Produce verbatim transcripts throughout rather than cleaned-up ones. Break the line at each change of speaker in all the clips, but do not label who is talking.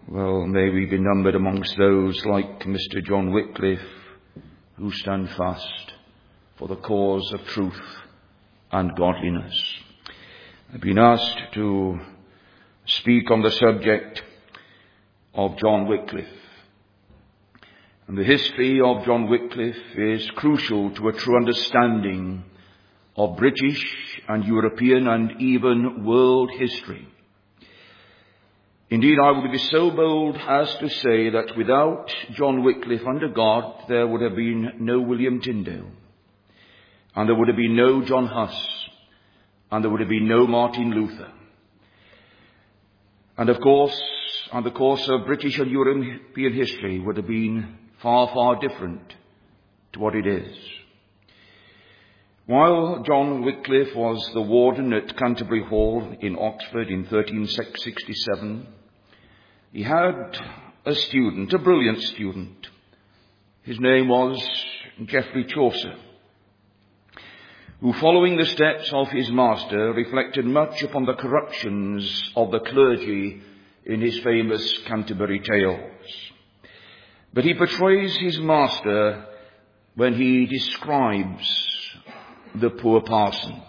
Well, may we be numbered amongst those like Mister John Wycliffe, who stand fast for the cause of truth and godliness. I've been asked to speak on the subject of John Wycliffe. And the history of John Wycliffe is crucial to a true understanding of British and European and even world history. Indeed, I would be so bold as to say that without John Wycliffe under God, there would have been no William Tyndale, and there would have been no John Huss, and there would have been no Martin Luther. And of course, on the course of British and European history would have been far, far different to what it is. While John Wycliffe was the warden at Canterbury Hall in Oxford in thirteen sixty-seven, he had a student, a brilliant student. His name was Geoffrey Chaucer, who, following the steps of his master, reflected much upon the corruptions of the clergy in his famous Canterbury Tales. But he portrays his master when he describes the poor parson.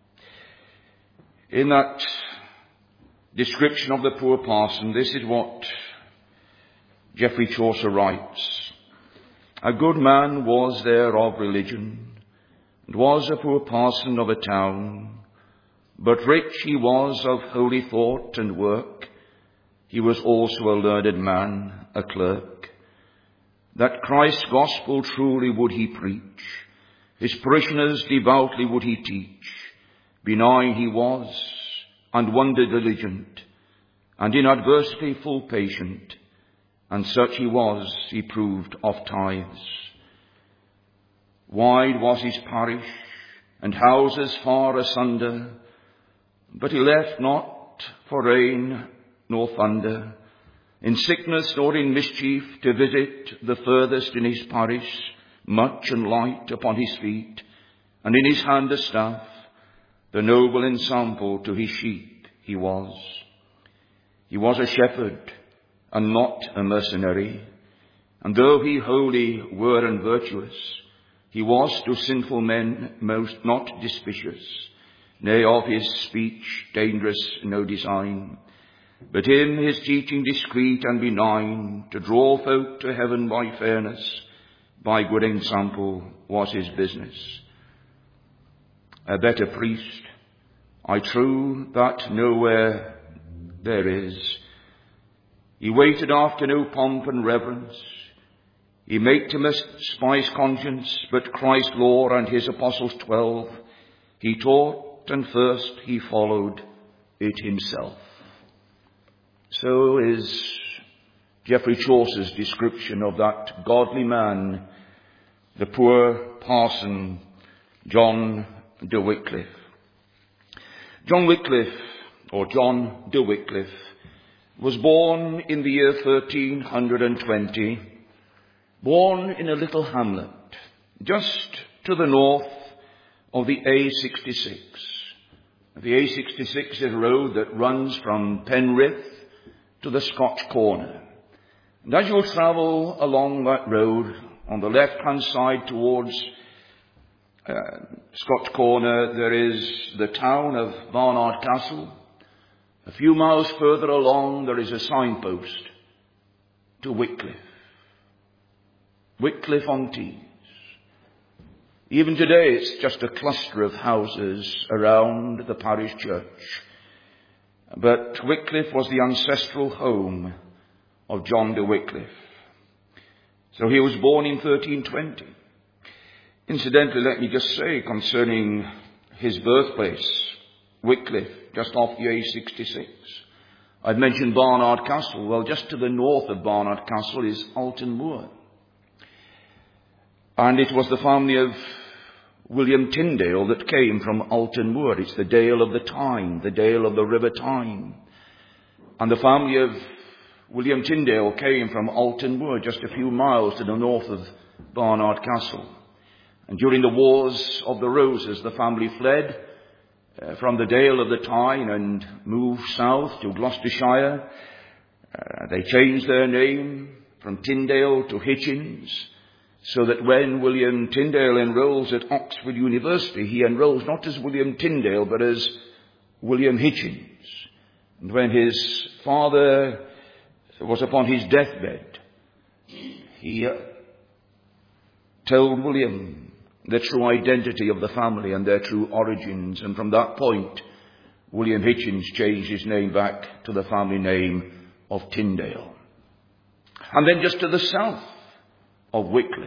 In that description of the poor parson, this is what Geoffrey Chaucer writes. A good man was there of religion, and was a poor parson of a town, but rich he was of holy thought and work. He was also a learned man, a clerk. That Christ's gospel truly would he preach, his parishioners devoutly would he teach. Benign he was, and wonder diligent, and in adversity full patient, and such he was, he proved of tithes. Wide was his parish, and houses far asunder, but he left not for rain nor thunder, in sickness or in mischief, to visit the furthest in his parish, much and light upon his feet, and in his hand a staff, the noble ensample to his sheep he was. He was a shepherd, and not a mercenary, and though he wholly were and virtuous, he was to sinful men most not dispicious, nay, of his speech dangerous no design, but in his teaching discreet and benign, to draw folk to heaven by fairness, by good ensample was his business. A better priest, I true that nowhere there is. He waited after no pomp and reverence. He made to despise conscience, but Christ's law and his apostles twelve, he taught, and first he followed it himself. So is Geoffrey Chaucer's description of that godly man, the poor parson, John de Wycliffe. John Wycliffe, or John de Wycliffe, was born in the year thirteen twenty, born in a little hamlet just to the north of the A sixty-six. The A sixty-six is a road that runs from Penrith to the Scotch Corner. And as you'll travel along that road, on the left-hand side towards uh, Scotch Corner, there is the town of Barnard Castle. A few miles further along, there is a signpost to Wycliffe. Wycliffe on Tees. Even today, it's just a cluster of houses around the parish church. But Wycliffe was the ancestral home of John de Wycliffe. So he was born in thirteen twenty. Incidentally, let me just say concerning his birthplace, Wycliffe, just off the A sixty-six. I've mentioned Barnard Castle. Well, just to the north of Barnard Castle is Alton Moor. And it was the family of William Tyndale that came from Alton Moor. It's the Dale of the Tyne, the Dale of the River Tyne. And the family of William Tyndale came from Alton Moor, just a few miles to the north of Barnard Castle. And during the Wars of the Roses, the family fled uh, from the Dale of the Tyne and moved south to Gloucestershire. Uh, they changed their name from Tyndale to Hitchens, so that when William Tyndale enrolls at Oxford University, he enrolls not as William Tyndale, but as William Hitchens. And when his father was upon his deathbed, he uh, told William the true identity of the family and their true origins. And from that point, William Hitchens changed his name back to the family name of Tyndale. And then just to the south of Wycliffe,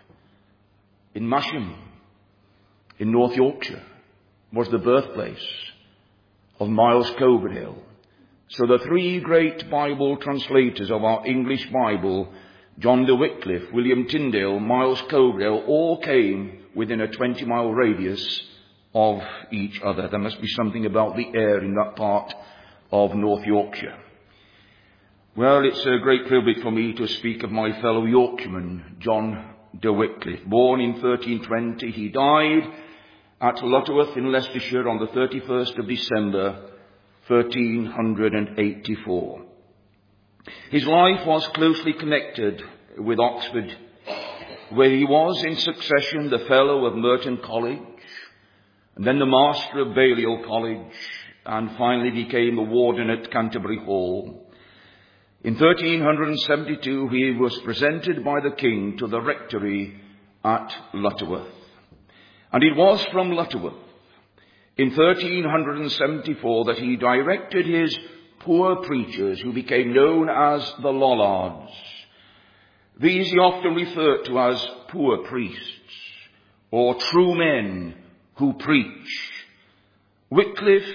in Masham, in North Yorkshire, was the birthplace of Miles Coverdale. So the three great Bible translators of our English Bible, John de Wycliffe, William Tyndale, Miles Coverdale, all came within a twenty-mile radius of each other. There must be something about the air in that part of North Yorkshire. Well, it's a great privilege for me to speak of my fellow Yorkshireman, John de Wycliffe. Born in thirteen twenty, he died at Lutterworth in Leicestershire on the thirty-first of December, thirteen eighty-four. His life was closely connected with Oxford, where he was in succession the Fellow of Merton College, and then the Master of Balliol College, and finally became a Warden at Canterbury Hall. In thirteen seventy-two, he was presented by the King to the rectory at Lutterworth. And it was from Lutterworth, in thirteen seventy-four, that he directed his poor preachers, who became known as the Lollards. These he often referred to as poor priests, or true men who preach. Wycliffe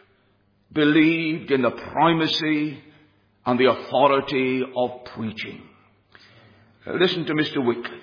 believed in the primacy and the authority of preaching. Listen to Mister Wycliffe.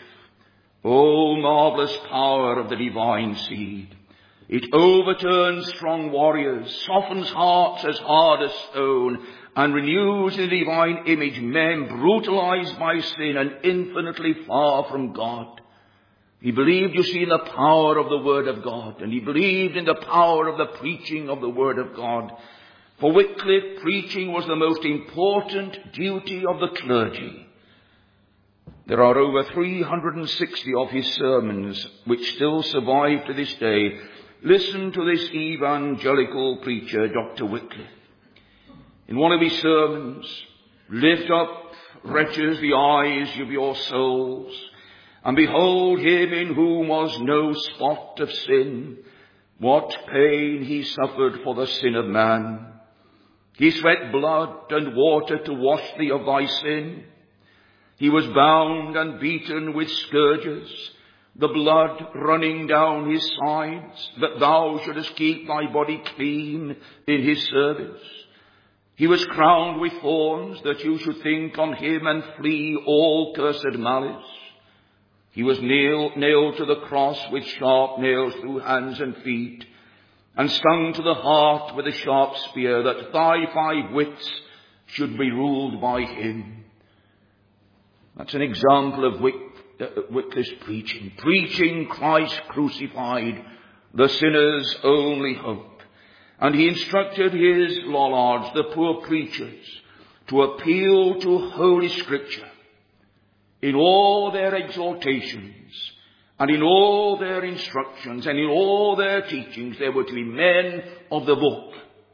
O marvellous power of the divine seed! It overturns strong warriors, softens hearts as hard as stone, and renews in the divine image men brutalized by sin and infinitely far from God. He believed, you see, in the power of the Word of God, and he believed in the power of the preaching of the Word of God. For Wycliffe, preaching was the most important duty of the clergy. There are over three hundred sixty of his sermons which still survive to this day. Listen to this evangelical preacher, Doctor Wycliffe. In one of his sermons, lift up, wretches, the eyes of your souls, and behold him in whom was no spot of sin. What pain he suffered for the sin of man. He sweat blood and water to wash thee of thy sin. He was bound and beaten with scourges, the blood running down his sides, that thou shouldest keep thy body clean in his service. He was crowned with thorns, that you should think on him and flee all cursed malice. He was nailed, nailed to the cross with sharp nails through hands and feet, and stung to the heart with a sharp spear, that thy five wits should be ruled by him. That's an example of Wyc- uh, Wycliffe's preaching. Preaching Christ crucified, the sinner's only hope. And he instructed his Lollards, the poor preachers, to appeal to Holy Scripture in all their exhortations, and in all their instructions, and in all their teachings. They were to be men of the book.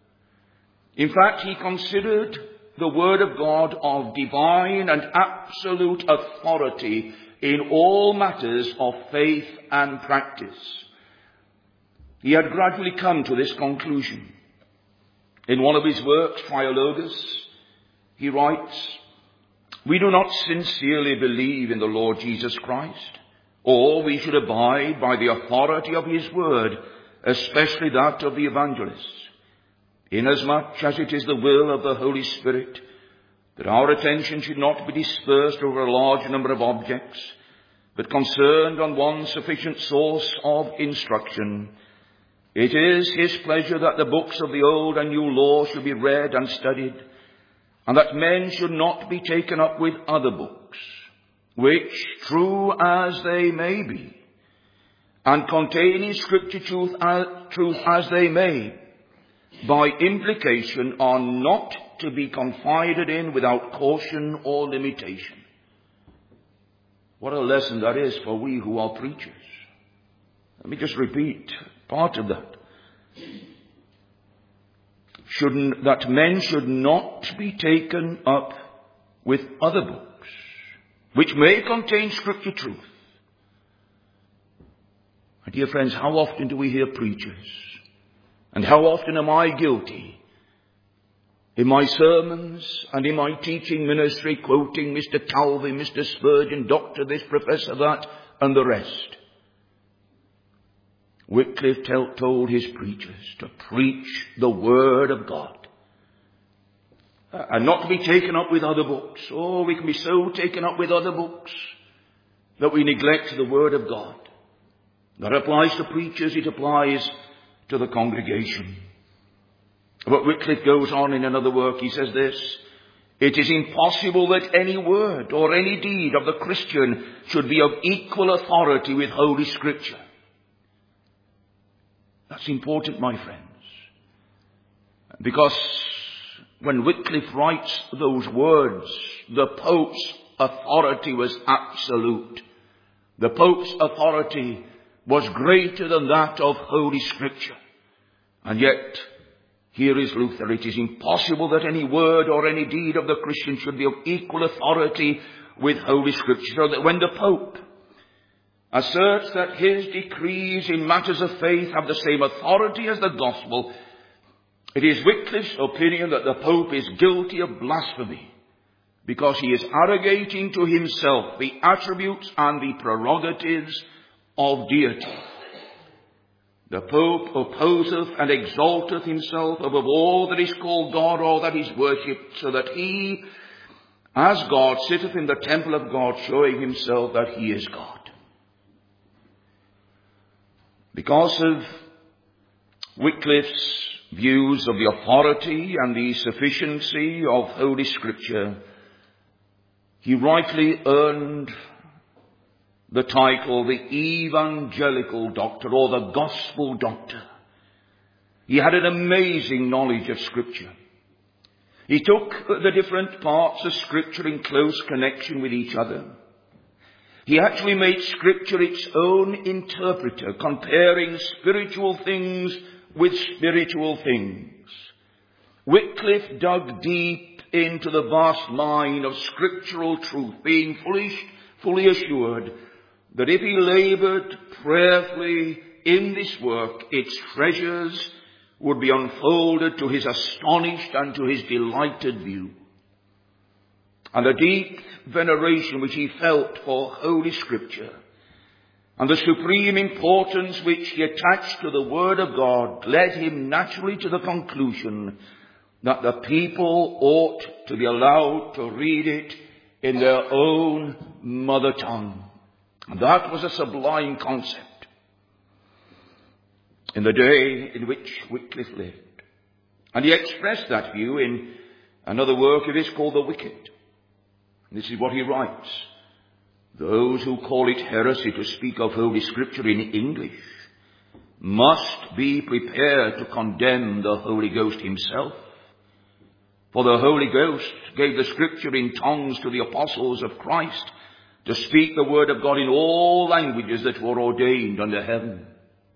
In fact, he considered the Word of God of divine and absolute authority in all matters of faith and practice. He had gradually come to this conclusion. In one of his works, Trialogus, he writes, we do not sincerely believe in the Lord Jesus Christ, or we should abide by the authority of his word, especially that of the evangelists, inasmuch as it is the will of the Holy Spirit that our attention should not be dispersed over a large number of objects, but concerned on one sufficient source of instruction. It is his pleasure that the books of the Old and New Law should be read and studied, and that men should not be taken up with other books, which, true as they may be, and containing Scripture truth as, truth as they may, by implication are not to be confided in without caution or limitation. What a lesson that is for we who are preachers. Let me just repeat part of that. Shouldn't, that men should not be taken up with other books, which may contain scripture truth. My dear friends, how often do we hear preachers, and how often am I guilty in my sermons and in my teaching ministry, quoting Mister Calvin, Mister Spurgeon, Doctor this, Professor that, and the rest. Wycliffe tell, told his preachers to preach the Word of God. Uh, and not to be taken up with other books. Oh, we can be so taken up with other books that we neglect the Word of God. That applies to preachers, it applies to the congregation. But Wycliffe goes on in another work, he says this: it is impossible that any word or any deed of the Christian should be of equal authority with Holy Scripture. That's important, my friends. Because when Wycliffe writes those words, the Pope's authority was absolute. The Pope's authority was greater than that of Holy Scripture. And yet, here is Luther. It is impossible that any word or any deed of the Christian should be of equal authority with Holy Scripture. So that when the Pope asserts that his decrees in matters of faith have the same authority as the gospel, it is Wycliffe's opinion that the Pope is guilty of blasphemy, because he is arrogating to himself the attributes and the prerogatives of deity. The Pope opposeth and exalteth himself above all that is called God or that is worshipped, so that he, as God, sitteth in the temple of God, showing himself that he is God. Because of Wycliffe's views of the authority and the sufficiency of Holy Scripture, he rightly earned the title the Evangelical Doctor, or the Gospel Doctor. He had an amazing knowledge of Scripture. He took the different parts of Scripture in close connection with each other. He actually made Scripture its own interpreter, comparing spiritual things with spiritual things. Wycliffe dug deep into the vast mine of scriptural truth, being fully, fully assured that if he labored prayerfully in this work, its treasures would be unfolded to his astonished and to his delighted view. And the deep veneration which he felt for Holy Scripture, and the supreme importance which he attached to the Word of God, led him naturally to the conclusion that the people ought to be allowed to read it in their own mother tongue. And that was a sublime concept in the day in which Wycliffe lived. And he expressed that view in another work of his called The Wicked. This is what he writes: those who call it heresy to speak of Holy Scripture in English must be prepared to condemn the Holy Ghost himself. For the Holy Ghost gave the Scripture in tongues to the apostles of Christ to speak the word of God in all languages that were ordained under heaven.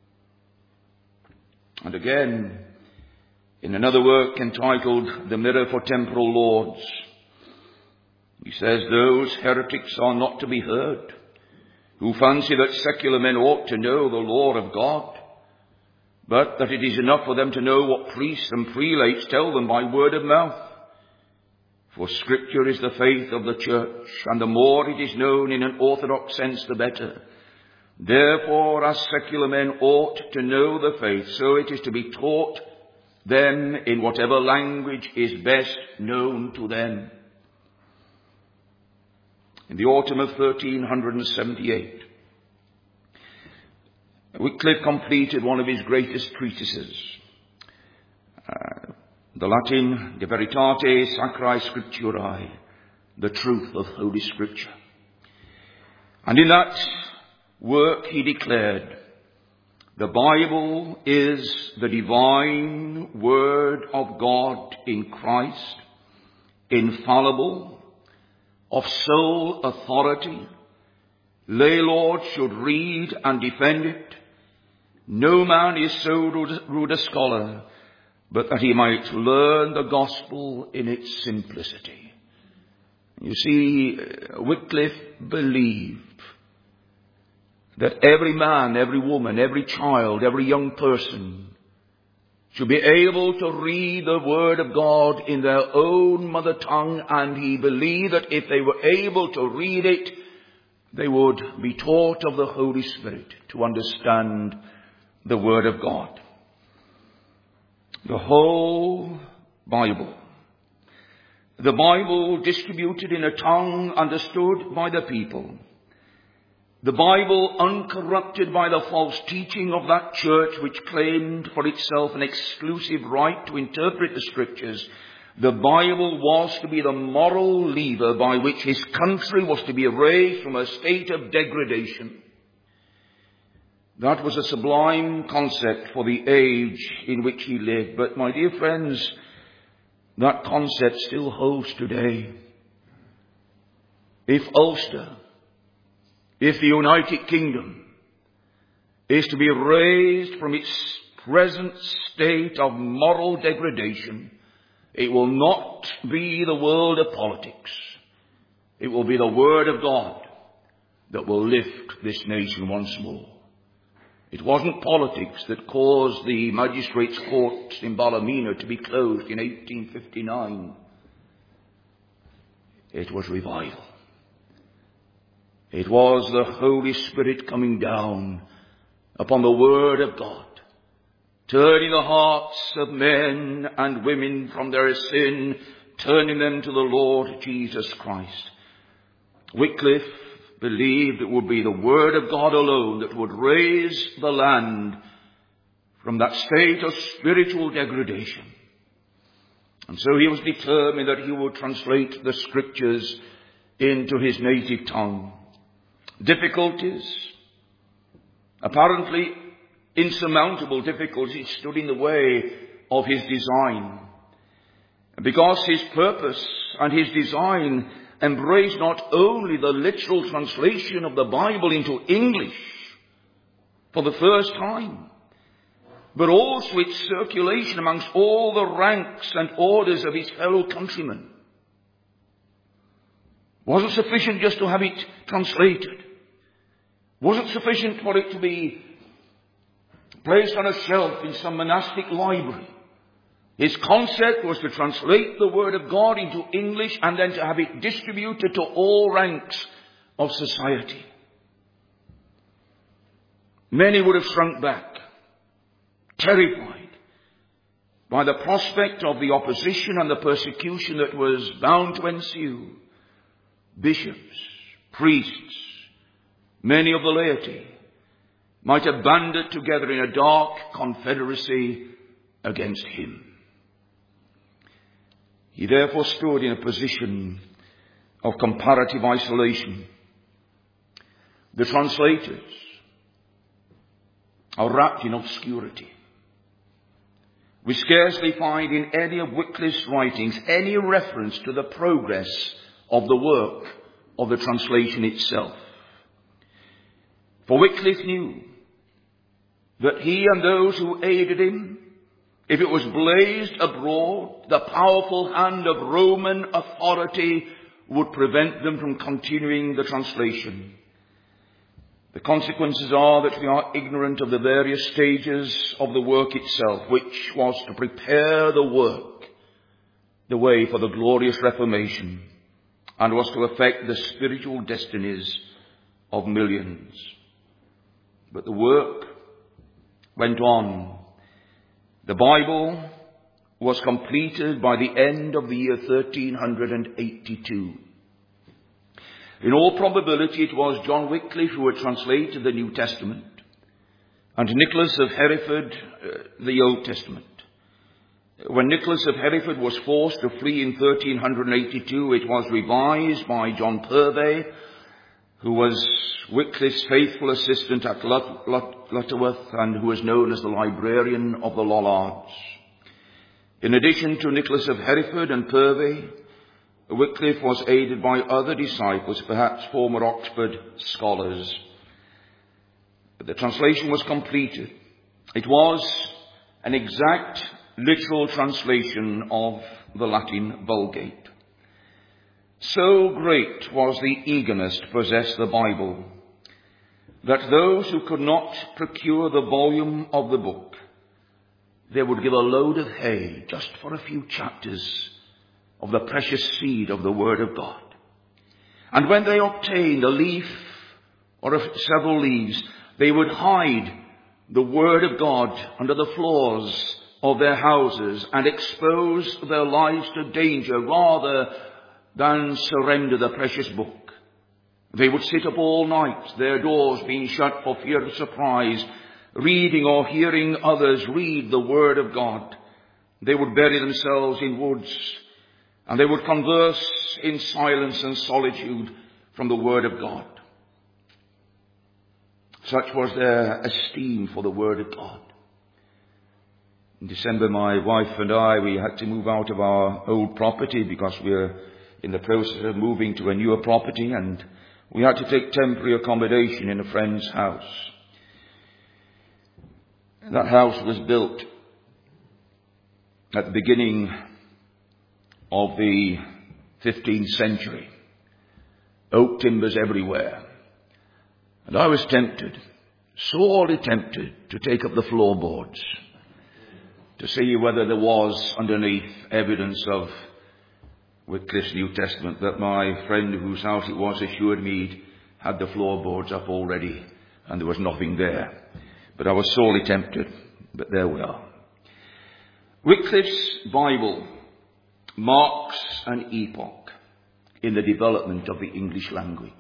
And again, in another work entitled The Mirror for Temporal Lords, he says, those heretics are not to be heard who fancy that secular men ought to know the law of God, but that it is enough for them to know what priests and prelates tell them by word of mouth. For Scripture is the faith of the church, and the more it is known in an orthodox sense, the better. Therefore, as secular men ought to know the faith, so it is to be taught them in whatever language is best known to them. In the autumn of thirteen seventy-eight, Wycliffe completed one of his greatest treatises, uh, the Latin De Veritate Sacrae Scripturae, the truth of Holy Scripture. And in that work he declared, the Bible is the divine Word of God in Christ, infallible, of sole authority, lay lords should read and defend it. No man is so rude a scholar, but that he might learn the gospel in its simplicity. You see, Wycliffe believed that every man, every woman, every child, every young person should be able to read the Word of God in their own mother tongue, and he believed that if they were able to read it, they would be taught of the Holy Spirit to understand the Word of God. The whole Bible. The Bible distributed in a tongue understood by the people. The Bible uncorrupted by the false teaching of that church which claimed for itself an exclusive right to interpret the Scriptures. The Bible was to be the moral lever by which his country was to be raised from a state of degradation. That was a sublime concept for the age in which he lived. But my dear friends, that concept still holds today. If Ulster, if the United Kingdom is to be raised from its present state of moral degradation, it will not be the world of politics. It will be the Word of God that will lift this nation once more. It wasn't politics that caused the magistrates' court in Ballymena to be closed in eighteen fifty-nine. It was revival. It was the Holy Spirit coming down upon the Word of God, turning the hearts of men and women from their sin, turning them to the Lord Jesus Christ. Wycliffe believed it would be the Word of God alone that would raise the land from that state of spiritual degradation. And so he was determined that he would translate the Scriptures into his native tongue. Difficulties, apparently insurmountable difficulties, stood in the way of his design, because his purpose and his design embraced not only the literal translation of the Bible into English for the first time, but also its circulation amongst all the ranks and orders of his fellow countrymen. Wasn't sufficient just to have it translated. Wasn't sufficient for it to be placed on a shelf in some monastic library. His concept was to translate the Word of God into English and then to have it distributed to all ranks of society. Many would have shrunk back, terrified by the prospect of the opposition and the persecution that was bound to ensue. Bishops, priests, many of the laity might have banded together in a dark confederacy against him. He therefore stood in a position of comparative isolation. The translators are wrapped in obscurity. We scarcely find in any of Wycliffe's writings any reference to the progress of the work of the translation itself. For Wycliffe knew that he and those who aided him, if it was blazed abroad, the powerful hand of Roman authority would prevent them from continuing the translation. The consequences are that we are ignorant of the various stages of the work itself, which was to prepare the work, the way for the glorious Reformation, and was to affect the spiritual destinies of millions. But the work went on. The Bible was completed by the end of the year thirteen eighty-two. In all probability, it was John Wycliffe who had translated the New Testament, and Nicholas of Hereford uh, the Old Testament. When Nicholas of Hereford was forced to flee in thirteen eighty-two, it was revised by John Purvey, who was Wycliffe's faithful assistant at Lut- Lut- Lutterworth and who was known as the librarian of the Lollards. In addition to Nicholas of Hereford and Purvey, Wycliffe was aided by other disciples, perhaps former Oxford scholars. But the translation was completed. It was an exact, literal translation of the Latin Vulgate. So great was the eagerness to possess the Bible that those who could not procure the volume of the book, they would give a load of hay just for a few chapters of the precious seed of the Word of God. And when they obtained a leaf or a, several leaves, they would hide the Word of God under the floors of their houses and expose their lives to danger rather than surrender the precious book. They would sit up all night, their doors being shut for fear of surprise, reading or hearing others read the Word of God. They would bury themselves in woods, and they would converse in silence and solitude from the Word of God. Such was their esteem for the Word of God. In December, my wife and I, we had to move out of our old property because we're in the process of moving to a newer property, and we had to take temporary accommodation in a friend's house. That house was built at the beginning of the fifteenth century. Oak timbers everywhere. And I was tempted, sorely tempted, to take up the floorboards to see whether there was underneath evidence of Wycliffe's New Testament, that my friend whose house it was assured me had the floorboards up already, and there was nothing there. But I was sorely tempted, but there we are. Wycliffe's Bible marks an epoch in the development of the English language.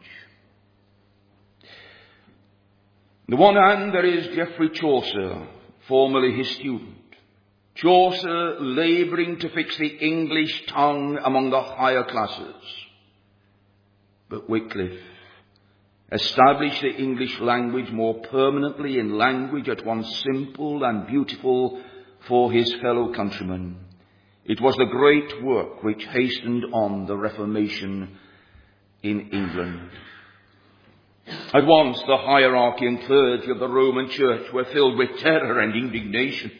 On the one hand, there is Geoffrey Chaucer, formerly his student. Chaucer labouring to fix the English tongue among the higher classes. But Wycliffe established the English language more permanently in language at once simple and beautiful for his fellow countrymen. It was the great work which hastened on the Reformation in England. At once the hierarchy and clergy of the Roman Church were filled with terror and indignation.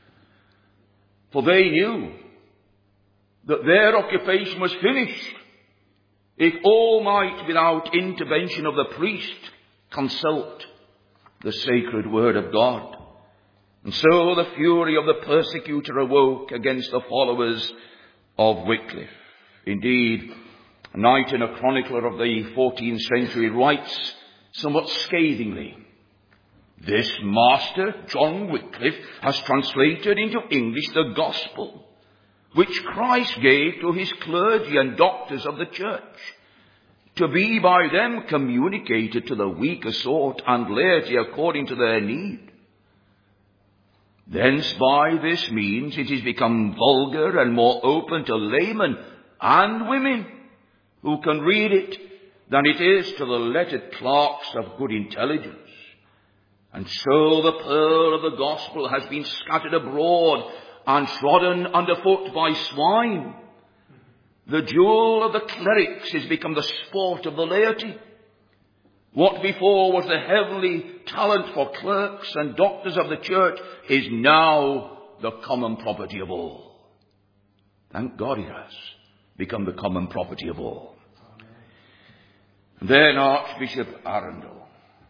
For they knew that their occupation was finished if all might, without intervention of the priest, consult the sacred Word of God. And so the fury of the persecutor awoke against the followers of Wycliffe. Indeed, Knighton, a chronicler of the fourteenth century, writes somewhat scathingly, "This master, John Wycliffe, has translated into English the gospel, which Christ gave to his clergy and doctors of the church, to be by them communicated to the weaker sort and laity according to their need. Thence by this means it is become vulgar and more open to laymen and women who can read it than it is to the lettered clerks of good intelligence. And so the pearl of the gospel has been scattered abroad and trodden underfoot by swine. The jewel of the clerics is become the sport of the laity. What before was the heavenly talent for clerks and doctors of the church is now the common property of all." Thank God it has become the common property of all. And then Archbishop Arundel.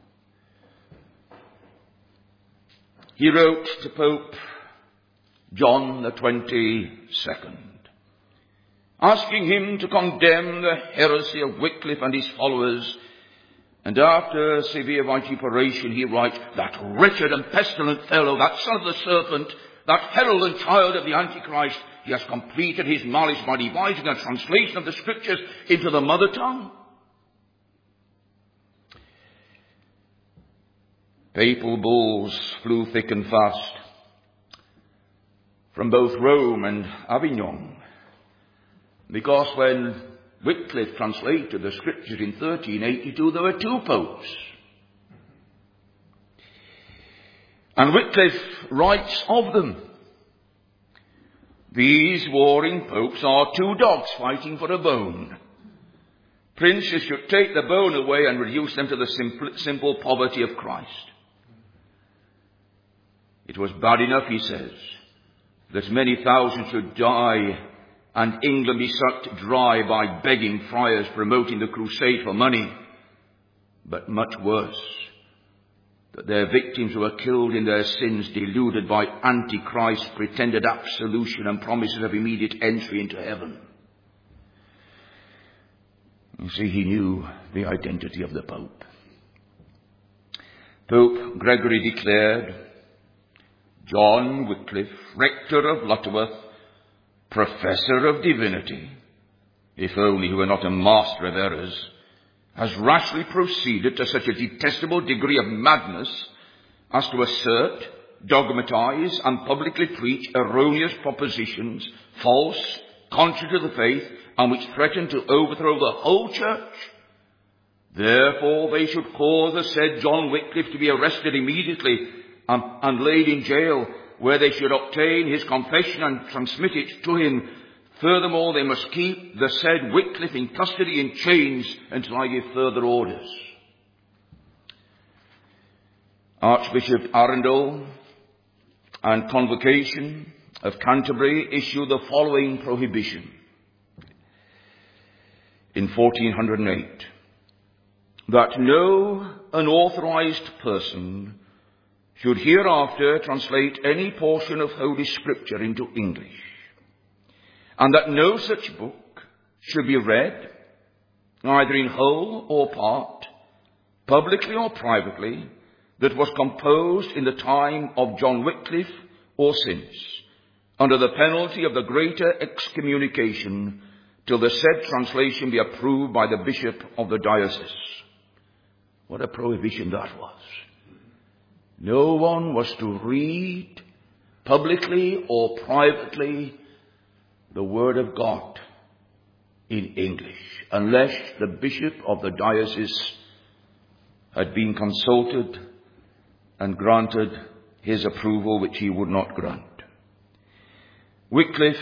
He wrote to Pope John the twenty-second, asking him to condemn the heresy of Wycliffe and his followers. And after severe vituperation, he writes, "That wretched and pestilent fellow, that son of the serpent, that herald and child of the Antichrist, he has completed his malice by devising a translation of the Scriptures into the mother tongue." Papal bulls flew thick and fast from both Rome and Avignon, because when Wycliffe translated the Scriptures in thirteen eighty-two, there were two popes. And Wycliffe writes of them, These warring popes are two dogs fighting for a bone. Princes should take the bone away and reduce them to the simple, simple poverty of Christ. It was bad enough, he says, that many thousands should die and England be sucked dry by begging friars promoting the crusade for money. But much worse, that their victims were killed in their sins, deluded by Antichrist's pretended absolution and promises of immediate entry into heaven. You see, he knew the identity of the Pope. Pope Gregory declared, John Wycliffe, rector of Lutterworth, professor of divinity, if only he were not a master of errors, has rashly proceeded to such a detestable degree of madness as to assert, dogmatize, and publicly preach erroneous propositions, false, contrary to the faith, and which threaten to overthrow the whole church. Therefore they should cause the said John Wycliffe to be arrested immediately and, and laid in jail, where they should obtain his confession and transmit it to him. Furthermore, they must keep the said Wycliffe in custody in chains until I give further orders. Archbishop Arundel and Convocation of Canterbury issued the following prohibition in fourteen oh eight, that no unauthorized person should hereafter translate any portion of Holy Scripture into English, and that no such book should be read, either in whole or part, publicly or privately, that was composed in the time of John Wycliffe or since, under the penalty of the greater excommunication, till the said translation be approved by the bishop of the diocese. What a prohibition that was. No one was to read, publicly or privately, the Word of God in English, unless the bishop of the diocese had been consulted and granted his approval, which he would not grant. Wycliffe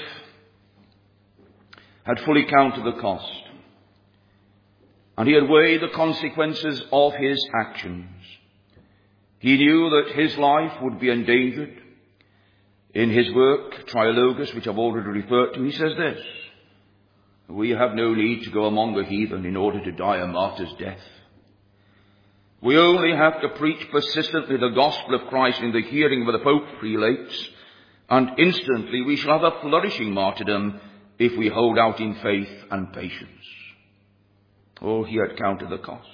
had fully counted the cost, and he had weighed the consequences of his actions. He knew that his life would be endangered. In his work, Trilogus, which I've already referred to, he says this: we have no need to go among the heathen in order to die a martyr's death. We only have to preach persistently the gospel of Christ in the hearing of the Pope prelates, and instantly we shall have a flourishing martyrdom if we hold out in faith and patience. Oh, he had counted the cost.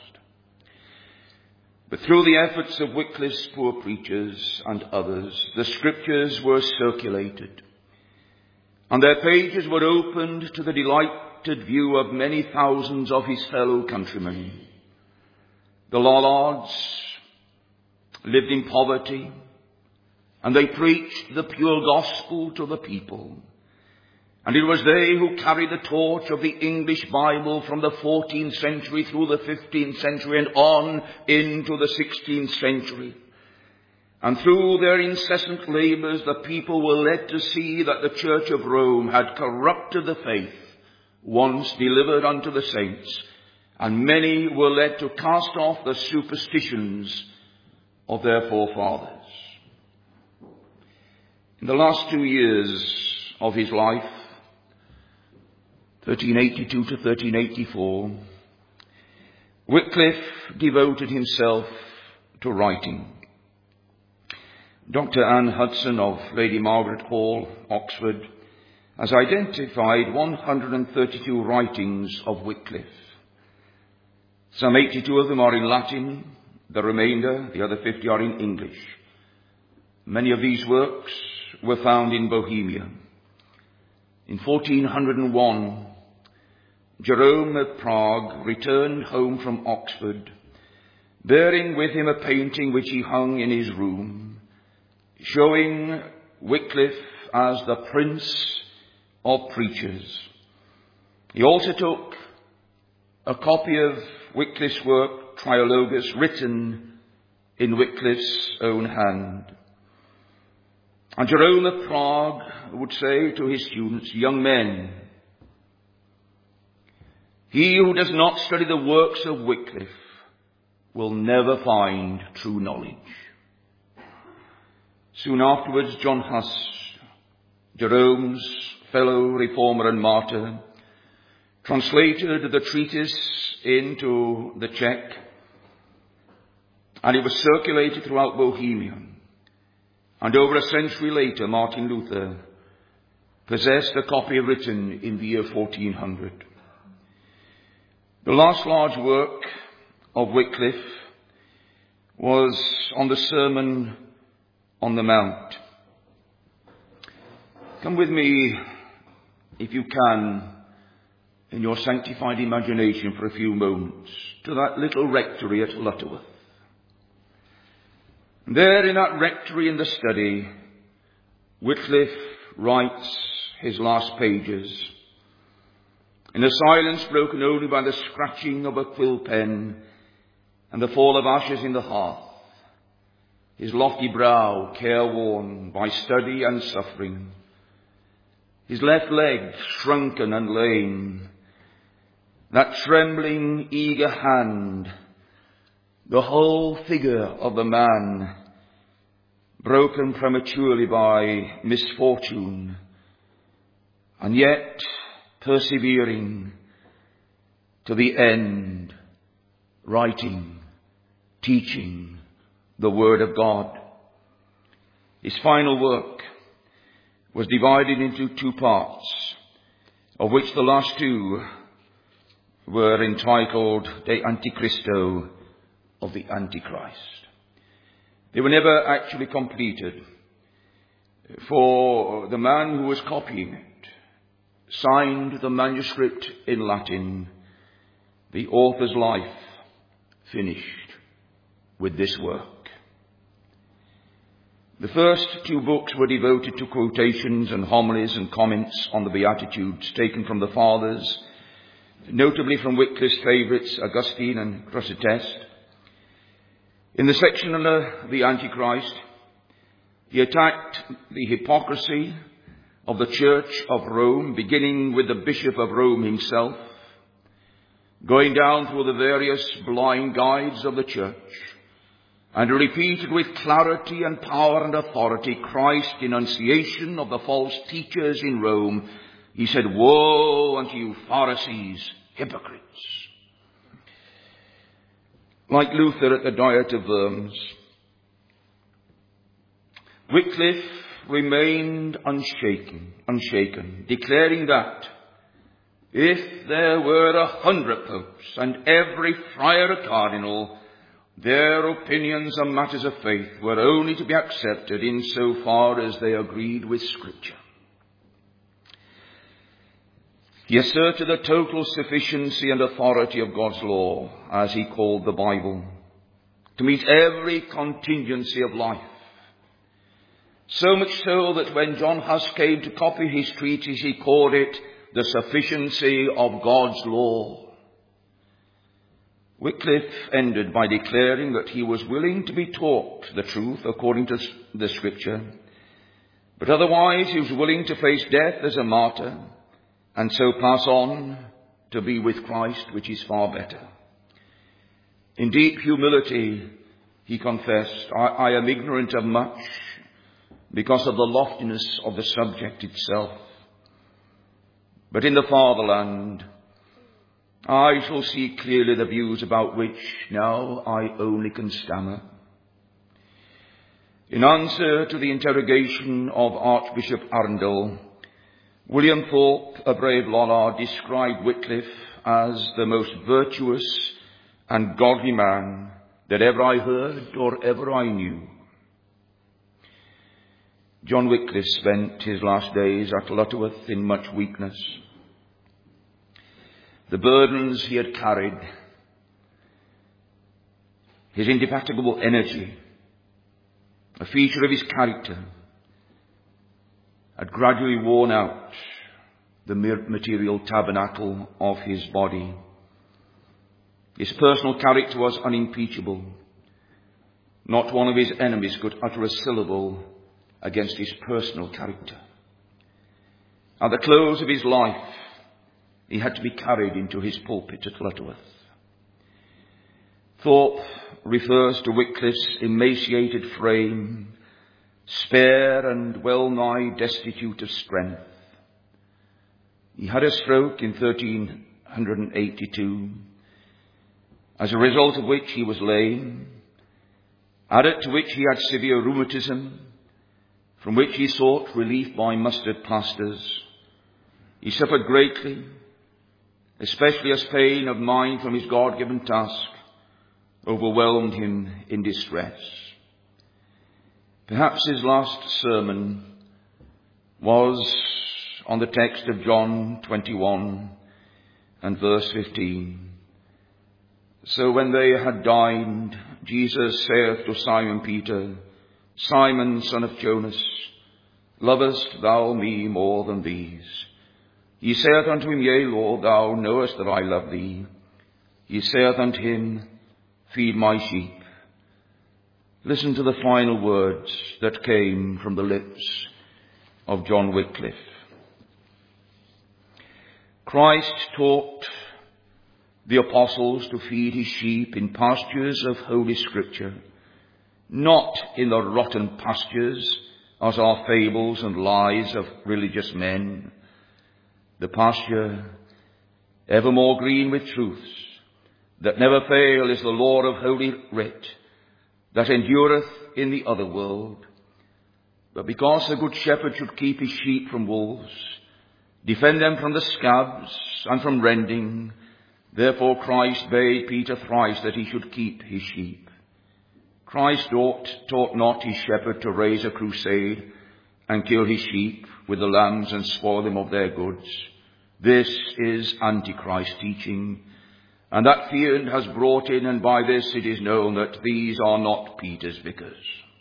But through the efforts of Wycliffe's poor preachers and others, the Scriptures were circulated, and their pages were opened to the delighted view of many thousands of his fellow countrymen. The Lollards lived in poverty, and they preached the pure gospel to the people. And it was they who carried the torch of the English Bible from the fourteenth century through the fifteenth century and on into the sixteenth century. And through their incessant labours, the people were led to see that the Church of Rome had corrupted the faith once delivered unto the saints, and many were led to cast off the superstitions of their forefathers. In the last two years of his life, thirteen eighty-two to thirteen eighty-four, Wycliffe devoted himself to writing. Doctor Anne Hudson of Lady Margaret Hall, Oxford, has identified one hundred thirty-two writings of Wycliffe. Some eighty-two of them are in Latin, the remainder, the other fifty, are in English. Many of these works were found in Bohemia. In fourteen oh one, Jerome of Prague returned home from Oxford, bearing with him a painting which he hung in his room, showing Wycliffe as the Prince of Preachers. He also took a copy of Wycliffe's work, Trilogus, written in Wycliffe's own hand. And Jerome of Prague would say to his students, young men, he who does not study the works of Wycliffe will never find true knowledge. Soon afterwards, John Huss, Jerome's fellow reformer and martyr, translated the treatise into the Czech, and it was circulated throughout Bohemia. And over a century later, Martin Luther possessed a copy written in the year fourteen hundred. The last large work of Wycliffe was on the Sermon on the Mount. Come with me, if you can, in your sanctified imagination for a few moments, to that little rectory at Lutterworth. There in that rectory in the study, Wycliffe writes his last pages, in a silence broken only by the scratching of a quill pen and the fall of ashes in the hearth, his lofty brow careworn by study and suffering, his left leg shrunken and lame, that trembling, eager hand, the whole figure of the man, broken prematurely by misfortune, and yet persevering to the end, writing, teaching the Word of God. His final work was divided into two parts, of which the last two were entitled De Antichristo, of the Antichrist. They were never actually completed, for the man who was copying it signed the manuscript in Latin, the author's life finished with this work. The first two books were devoted to quotations and homilies and comments on the Beatitudes taken from the Fathers, notably from Wycliffe's favourites, Augustine and Grosseteste. In the section on the Antichrist, he attacked the hypocrisy of the Church of Rome, beginning with the Bishop of Rome himself, going down through the various blind guides of the Church, and repeated with clarity and power and authority Christ's denunciation of the false teachers in Rome. He said, "Woe unto you, Pharisees, hypocrites!" Like Luther at the Diet of Worms, Wycliffe remained unshaken, unshaken, declaring that if there were a hundred popes and every friar a cardinal, their opinions on matters of faith were only to be accepted in so far as they agreed with Scripture. He asserted the total sufficiency and authority of God's law, as he called the Bible, to meet every contingency of life. So much so that when John Huss came to copy his treatise, he called it the sufficiency of God's law. Wycliffe ended by declaring that he was willing to be taught the truth according to the Scripture, but otherwise he was willing to face death as a martyr, and so pass on to be with Christ, which is far better. In deep humility, he confessed, I, I am ignorant of much because of the loftiness of the subject itself. But in the fatherland, I shall see clearly the views about which now I only can stammer. In answer to the interrogation of Archbishop Arundel, William Thorpe, a brave Lollard, described Wycliffe as the most virtuous and godly man that ever I heard or ever I knew. John Wycliffe spent his last days at Lutterworth in much weakness. The burdens he had carried, his indefatigable energy, a feature of his character, had gradually worn out the material tabernacle of his body. His personal character was unimpeachable. Not one of his enemies could utter a syllable against his personal character. At the close of his life, he had to be carried into his pulpit at Lutterworth. Thorpe refers to Wycliffe's emaciated frame, spare and well-nigh destitute of strength. He had a stroke in thirteen eighty-two, as a result of which he was lame, added to which he had severe rheumatism, from which he sought relief by mustard plasters. He suffered greatly, especially as pain of mind from his God-given task overwhelmed him in distress. Perhaps his last sermon was on the text of John twenty-one and verse fifteen. So when they had dined, Jesus saith to Simon Peter, Simon, son of Jonas, lovest thou me more than these? He saith unto him, Yea, Lord, thou knowest that I love thee. He saith unto him, Feed my sheep. Listen to the final words that came from the lips of John Wycliffe. Christ taught the apostles to feed his sheep in pastures of Holy Scripture, not in the rotten pastures as are fables and lies of religious men. The pasture, evermore green with truths, that never fail, is the law of Holy Writ, that endureth in the other world. But because the good shepherd should keep his sheep from wolves, defend them from the scabs and from rending, therefore Christ bade Peter thrice that he should keep his sheep. Christ taught, taught not his shepherd to raise a crusade and kill his sheep with the lambs and spoil them of their goods. This is Antichrist teaching, and that fiend has brought in, and by this it is known that these are not Peter's vicars.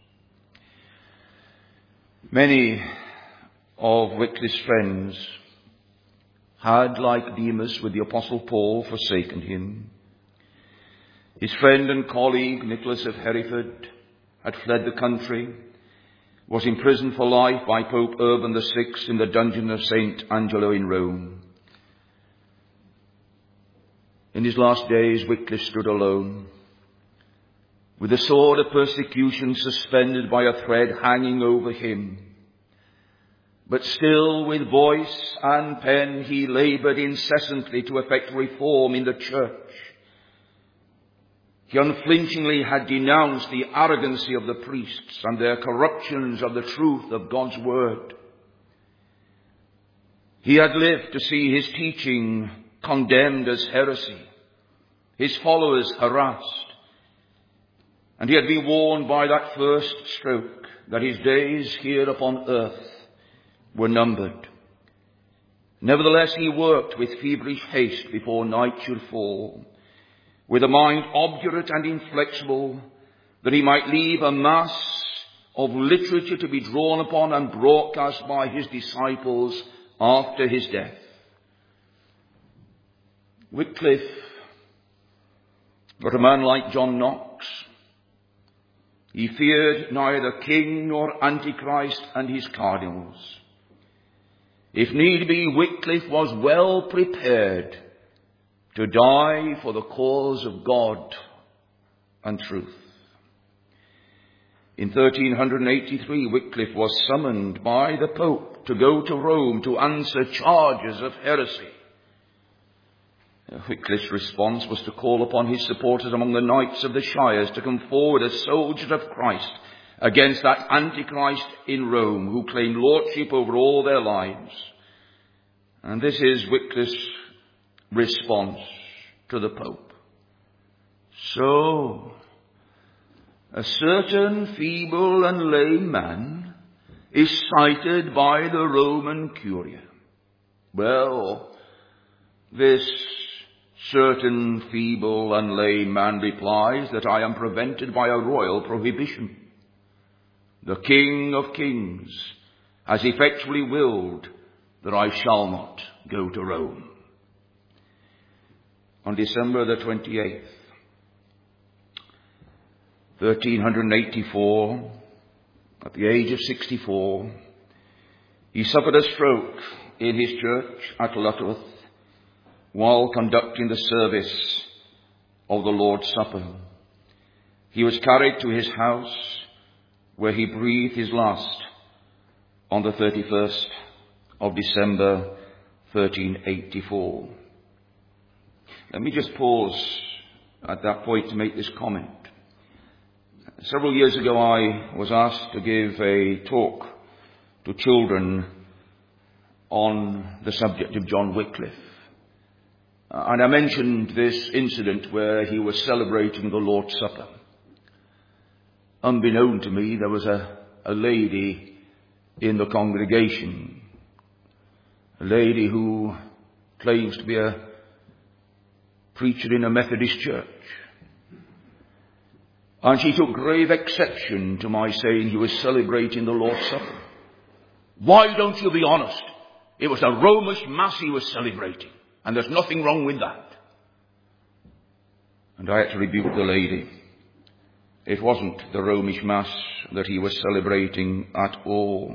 Many of Wycliffe's friends had, like Demas with the Apostle Paul, forsaken him. His friend and colleague Nicholas of Hereford had fled the country, was imprisoned for life by Pope Urban the Sixth in the dungeon of Saint Angelo in Rome. In his last days, Wycliffe stood alone, with the sword of persecution suspended by a thread hanging over him. But still, with voice and pen, he laboured incessantly to effect reform in the church. He unflinchingly had denounced the arrogancy of the priests and their corruptions of the truth of God's word. He had lived to see his teaching condemned as heresy, his followers harassed, and he had been warned by that first stroke that his days here upon earth were numbered. Nevertheless, he worked with feverish haste before night should fall, with a mind obdurate and inflexible, that he might leave a mass of literature to be drawn upon and broadcast by his disciples after his death. Wycliffe, but a man like John Knox, he feared neither king nor Antichrist and his cardinals. If need be, Wycliffe was well prepared to die for the cause of God and truth. In thirteen eighty-three, Wycliffe was summoned by the Pope to go to Rome to answer charges of heresy. Wycliffe's response was to call upon his supporters among the knights of the shires to come forward as soldiers of Christ against that Antichrist in Rome who claimed lordship over all their lives. And this is Wycliffe's response to the Pope. So, a certain feeble and lame man is cited by the Roman Curia. Well, this certain feeble and lame man replies that I am prevented by a royal prohibition. The King of Kings has effectually willed that I shall not go to Rome. On December the twenty-eighth, thirteen eighty-four, at the age of sixty-four, he suffered a stroke in his church at Lutterworth while conducting the service of the Lord's Supper. He was carried to his house, where he breathed his last on the thirty-first of December, thirteen eighty-four. Let me just pause at that point to make this comment. Several years ago, I was asked to give a talk to children on the subject of John Wycliffe. Uh, and I mentioned this incident where he was celebrating the Lord's Supper. Unbeknown to me, there was a, a lady in the congregation, a lady who claims to be a preacher in a Methodist church. And she took grave exception to my saying he was celebrating the Lord's Supper. Why don't you be honest? It was a Romish Mass he was celebrating, and there's nothing wrong with that. And I had to rebuke the lady. It wasn't the Romish Mass that he was celebrating at all.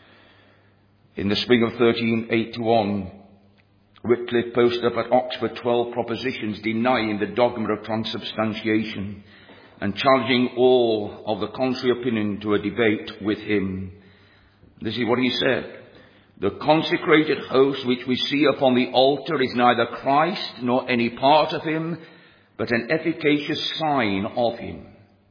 In the spring of thirteen eighty-one, Wycliffe posted up at Oxford twelve propositions denying the dogma of transubstantiation and challenging all of the contrary opinion to a debate with him. This is what he said. The consecrated host which we see upon the altar is neither Christ nor any part of him, but an efficacious sign of him.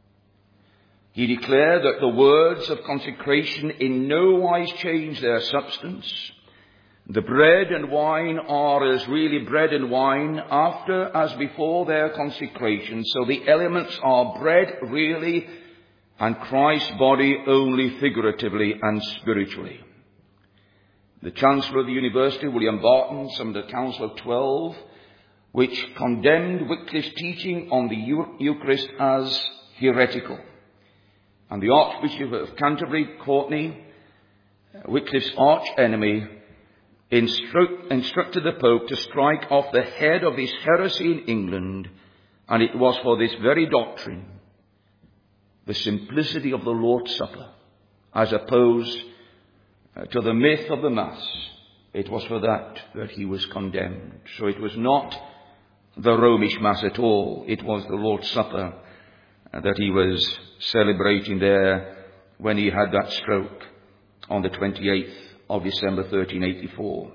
He declared that the words of consecration in no wise change their substance. The bread and wine are as really bread and wine after as before their consecration. So the elements are bread really, and Christ's body only figuratively and spiritually. The Chancellor of the University, William Barton, summoned a council of twelve, which condemned Wycliffe's teaching on the Eucharist as heretical. And the Archbishop of Canterbury, Courtney, Wycliffe's arch enemy, instru- instructed the Pope to strike off the head of this heresy in England, and it was for this very doctrine, the simplicity of the Lord's Supper, as opposed to the myth of the Mass. It was for that that he was condemned. So it was not the Romish Mass at all. It was the Lord's Supper that he was celebrating there when he had that stroke on the twenty-eighth of December, thirteen eighty-four.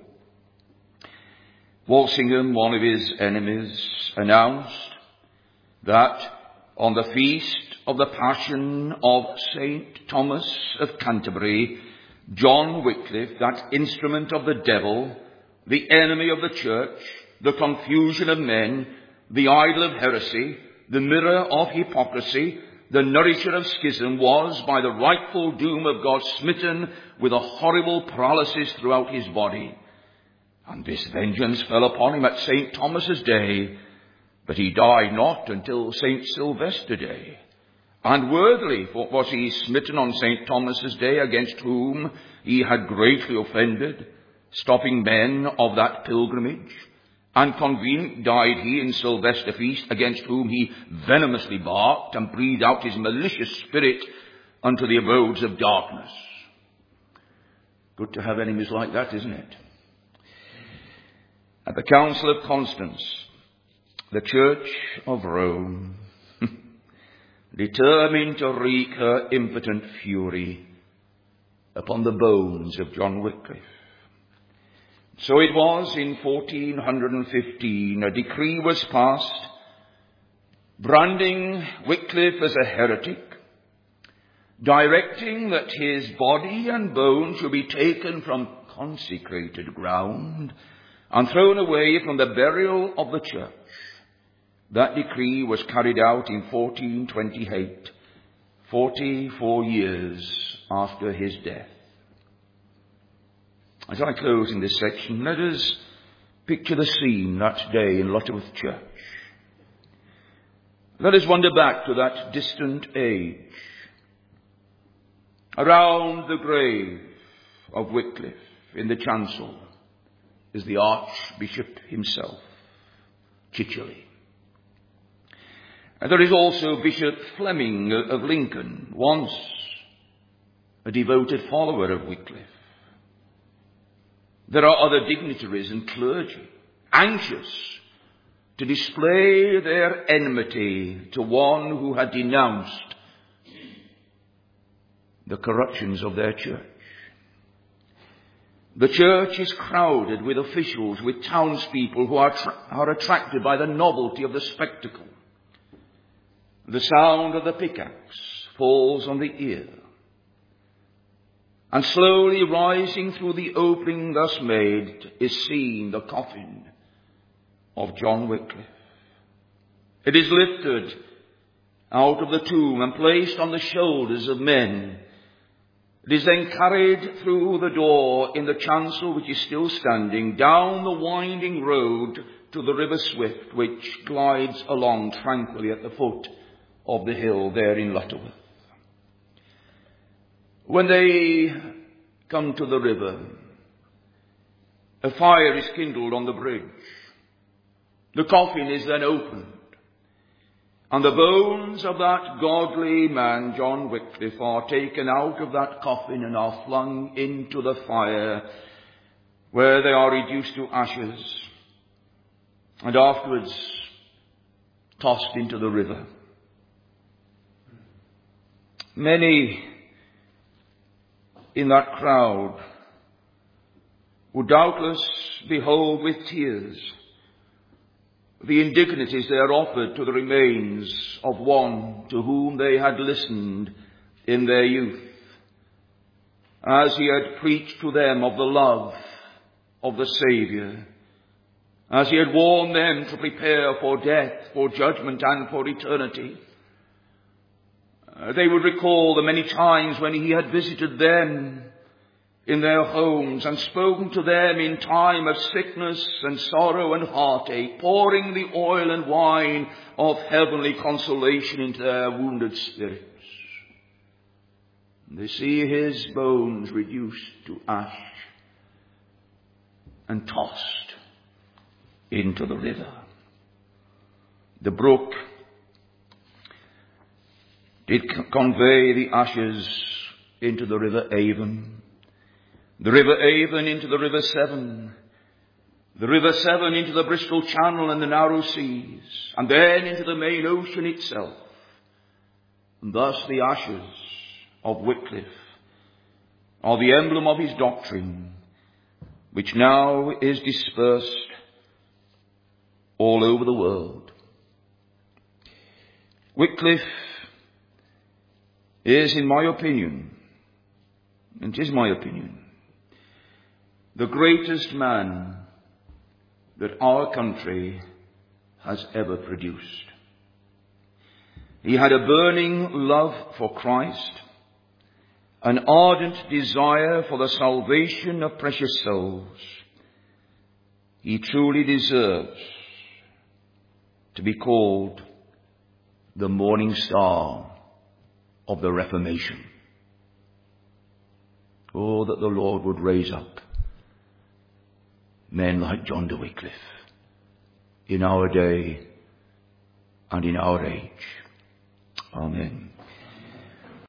Walsingham, one of his enemies, announced that on the feast of the Passion of Saint Thomas of Canterbury, John Wycliffe, that instrument of the devil, the enemy of the church, the confusion of men, the idol of heresy, the mirror of hypocrisy, the nourisher of schism, was by the rightful doom of God smitten with a horrible paralysis throughout his body. And this vengeance fell upon him at Saint Thomas's day, but he died not until Saint Sylvester Day. And worthily was he smitten on Saint Thomas's Day, against whom he had greatly offended, stopping men of that pilgrimage. And convenient died he in Sylvester Feast, against whom he venomously barked and breathed out his malicious spirit unto the abodes of darkness. Good to have enemies like that, isn't it? At the Council of Constance, the Church of Rome determined to wreak her impotent fury upon the bones of John Wycliffe. So it was in fourteen fifteen, a decree was passed branding Wycliffe as a heretic, directing that his body and bones should be taken from consecrated ground and thrown away from the burial of the church. That decree was carried out in fourteen twenty-eight, forty-four years after his death. As I close in this section, let us picture the scene that day in Lutterworth Church. Let us wander back to that distant age. Around the grave of Wycliffe in the chancel is the Archbishop himself, Chichele. And there is also Bishop Fleming of Lincoln, once a devoted follower of Wycliffe. There are other dignitaries and clergy anxious to display their enmity to one who had denounced the corruptions of their church. The church is crowded with officials, with townspeople who are, tra- are attracted by the novelty of the spectacle. The sound of the pickaxe falls on the ear. And slowly rising through the opening thus made is seen the coffin of John Wycliffe. It is lifted out of the tomb and placed on the shoulders of men. It is then carried through the door in the chancel, which is still standing, down the winding road to the River Swift, which glides along tranquilly at the foot of the hill there in Lutterworth. When they come to the river, a fire is kindled on the bridge. The coffin is then opened, and the bones of that godly man, John Wycliffe, are taken out of that coffin and are flung into the fire, where they are reduced to ashes, and afterwards tossed into the river. Many in that crowd would doubtless behold with tears the indignities they are offered to the remains of one to whom they had listened in their youth, as he had preached to them of the love of the Saviour, as he had warned them to prepare for death, for judgment, and for eternity. They would recall the many times when he had visited them in their homes and spoken to them in time of sickness and sorrow and heartache, pouring the oil and wine of heavenly consolation into their wounded spirits. They see his bones reduced to ash and tossed into the river. The brook did convey the ashes into the River Avon, the River Avon into the River Severn, the River Severn into the Bristol Channel and the narrow seas, and then into the main ocean itself. And thus the ashes of Wycliffe are the emblem of his doctrine, which now is dispersed all over the world. Wycliffe is, in my opinion, and it is my opinion, the greatest man that our country has ever produced. He had a burning love for Christ, an ardent desire for the salvation of precious souls. He truly deserves to be called the morning star of the Reformation. Oh, that the Lord would raise up men like John de Wycliffe in our day and in our age. Amen.